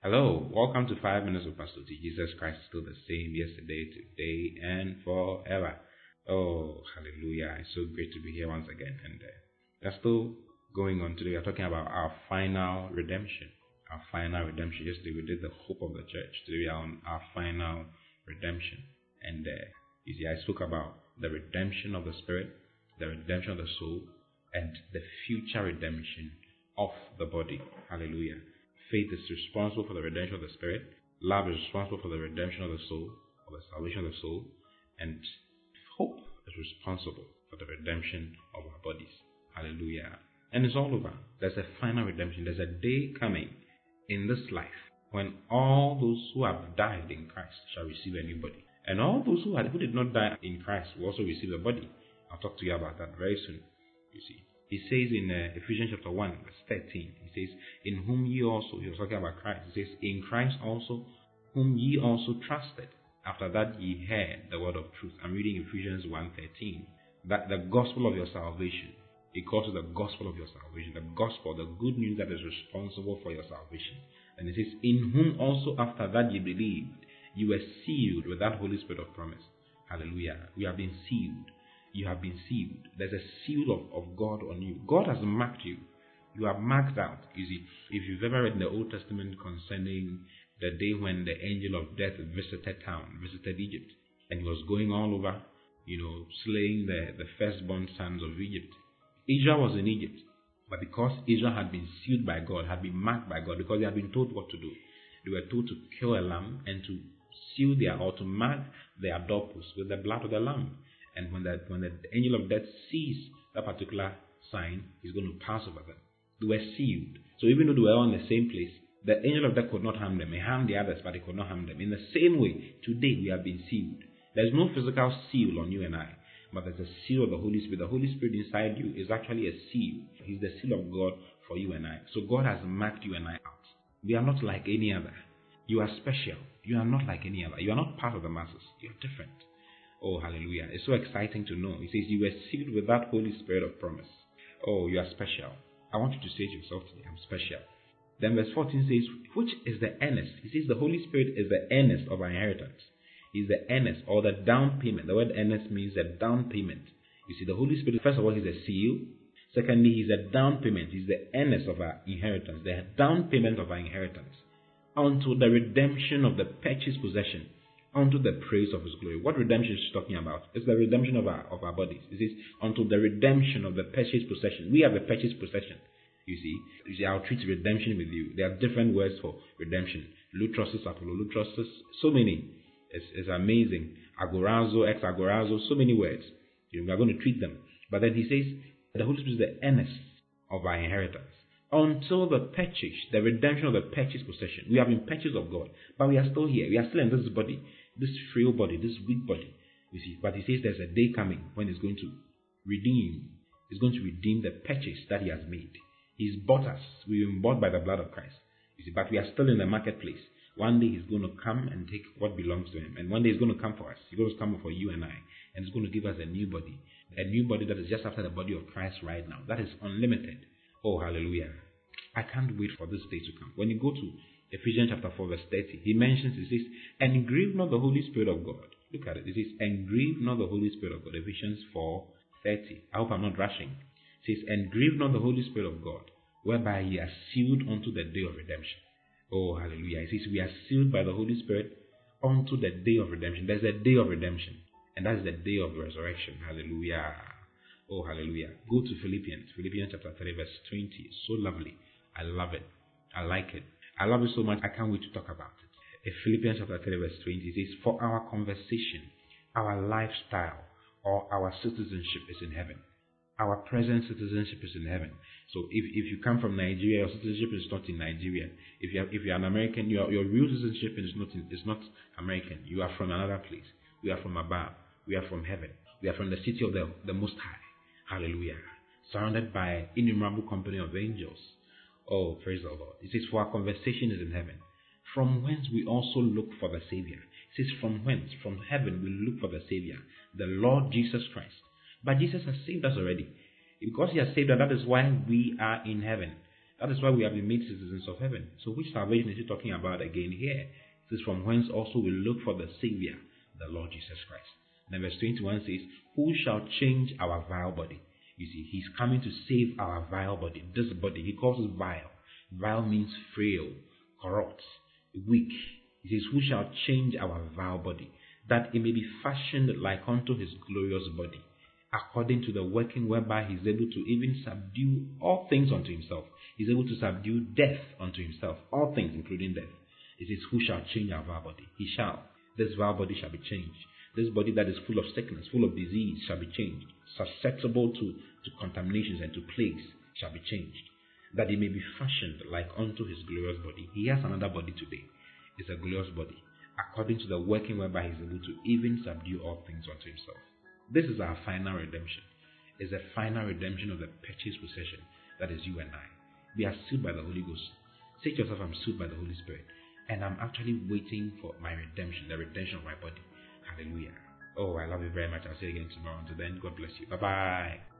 Hello, welcome to 5 Minutes with Pastor T. Jesus Christ is still the same yesterday, today, and forever. Oh, hallelujah. It's so great to be here once again. And we're still going on today. We're talking about our final redemption. Our final redemption. Yesterday we did the hope of the church. Today we are on our final redemption. And you see, I spoke about the redemption of the spirit, the redemption of the soul, and the future redemption of the body. Hallelujah. Faith is responsible for the redemption of the spirit. Love is responsible for the redemption of the soul, or the salvation of the soul. And hope is responsible for the redemption of our bodies. Hallelujah. And it's all over. There's a final redemption. There's a day coming in this life when all those who have died in Christ shall receive a new body. And all those who did not die in Christ will also receive a body. I'll talk to you about that very soon. You see. He says in Ephesians chapter 1, verse 13, he says, in whom ye also, he was talking about Christ, he says, in Christ also, whom ye also trusted, after that ye heard the word of truth. I'm reading Ephesians 1:13, that the gospel of your salvation, he calls it the gospel of your salvation, the gospel, the good news that is responsible for your salvation. And it says, in whom also after that ye believed, you were sealed with that Holy Spirit of promise. Hallelujah. We have been sealed. You have been sealed. There's a seal of God on you. God has marked you. You are marked out. You see, if you've ever read in the Old Testament concerning the day when the angel of death visited Egypt, and he was going all over, slaying the firstborn sons of Egypt. Israel was in Egypt, but because Israel had been sealed by God, had been marked by God, because they had been told what to do, they were told to kill a lamb and to seal or to mark their doorposts with the blood of the lamb. And when the angel of death sees that particular sign, he's going to pass over them. They were sealed. So even though they were all in the same place, the angel of death could not harm them. He harmed the others, but he could not harm them. In the same way, today we have been sealed. There's no physical seal on you and I, but there's a seal of the Holy Spirit. The Holy Spirit inside you is actually a seal. He's the seal of God for you and I. So God has marked you and I out. We are not like any other. You are special. You are not like any other. You are not part of the masses. You are different. Oh, hallelujah. It's so exciting to know. He says you were sealed with that Holy Spirit of promise. Oh, you are special. I want you to say to yourself today, I'm special. Then verse 14 says, which is the earnest? He says the Holy Spirit is the earnest of our inheritance. He's the earnest or the down payment. The word earnest means a down payment. You see, the Holy Spirit, first of all, he's a seal. Secondly, he's a down payment. He's the earnest of our inheritance, the down payment of our inheritance, unto the redemption of the purchased possession, unto the praise of his glory. What redemption is he talking about? It's the redemption of our bodies. It says, unto the redemption of the purchased possession. We have the purchased possession. You see, I'll treat redemption with you. There are different words for redemption. Lutrosis, apollutrosis, so many. It's amazing. Agorazo, ex-agorazo, so many words. We are going to treat them. But then he says, the Holy Spirit is the earnest of our inheritance, until the purchase, the redemption of the purchased possession. We have been purchased of God, but we are still here. We are still in this body, this frail body, this weak body. You see, but he says there's a day coming when he's going to redeem. He's going to redeem the purchase that he has made. He's bought us. We've been bought by the blood of Christ. You see, but we are still in the marketplace. One day he's going to come and take what belongs to him. And one day he's going to come for us. He's going to come for you and I. And he's going to give us a new body. A new body that is just after the body of Christ right now. That is unlimited. Oh, hallelujah. I can't wait for this day to come. When you go to Ephesians chapter 4 verse 30, he mentions, he says, and grieve not the Holy Spirit of God. Look at it. It says, and grieve not the Holy Spirit of God. Ephesians 4:30. I hope I'm not rushing. It says, and grieve not the Holy Spirit of God, whereby ye are sealed unto the day of redemption. Oh, hallelujah. It says, we are sealed by the Holy Spirit unto the day of redemption. There's a day of redemption, and that's the day of resurrection. Hallelujah. Oh, hallelujah. Go to Philippians chapter 3 verse 20. It's so lovely. I love it. I like it. I love it so much, I can't wait to talk about it. In Philippians chapter 3 verse 20, it says, for our conversation, our lifestyle, or our citizenship is in heaven. Our present citizenship is in heaven. So if you come from Nigeria, your citizenship is not in Nigeria. If you're an American, your real citizenship is not American. You are from another place. We are from above. We are from heaven. We are from the city of the Most High. Hallelujah. Surrounded by innumerable company of angels. Oh, praise the Lord. It says, for our conversation is in heaven, from whence we also look for the Savior. It says, from whence? From heaven we look for the Savior, the Lord Jesus Christ. But Jesus has saved us already. Because he has saved us, that is why we are in heaven. That is why we have been made citizens of heaven. So which salvation is he talking about again here? It is from whence also we look for the Savior, the Lord Jesus Christ. And verse 21 says, who shall change our vile body? You see, he's coming to save our vile body. This body, he calls it vile. Vile means frail, corrupt, weak. He says, who shall change our vile body, that it may be fashioned like unto his glorious body, according to the working whereby he is able to even subdue all things unto himself. He is able to subdue death unto himself, all things including death. It says, who shall change our vile body? He shall. This vile body shall be changed. This body that is full of sickness, full of disease, shall be changed. Susceptible to contaminations and to plagues shall be changed, that it may be fashioned like unto his glorious body. He has another body today. It's a glorious body, according to the working whereby he is able to even subdue all things unto himself. This is our final redemption. It's the final redemption of the purchased possession. That is you and I. We are sealed by the Holy Ghost. Say to yourself, I'm sealed by the Holy Spirit. And I'm actually waiting for my redemption, the redemption of my body. Hallelujah. Oh, I love you very much. I'll see you again tomorrow. Until then, God bless you. Bye-bye.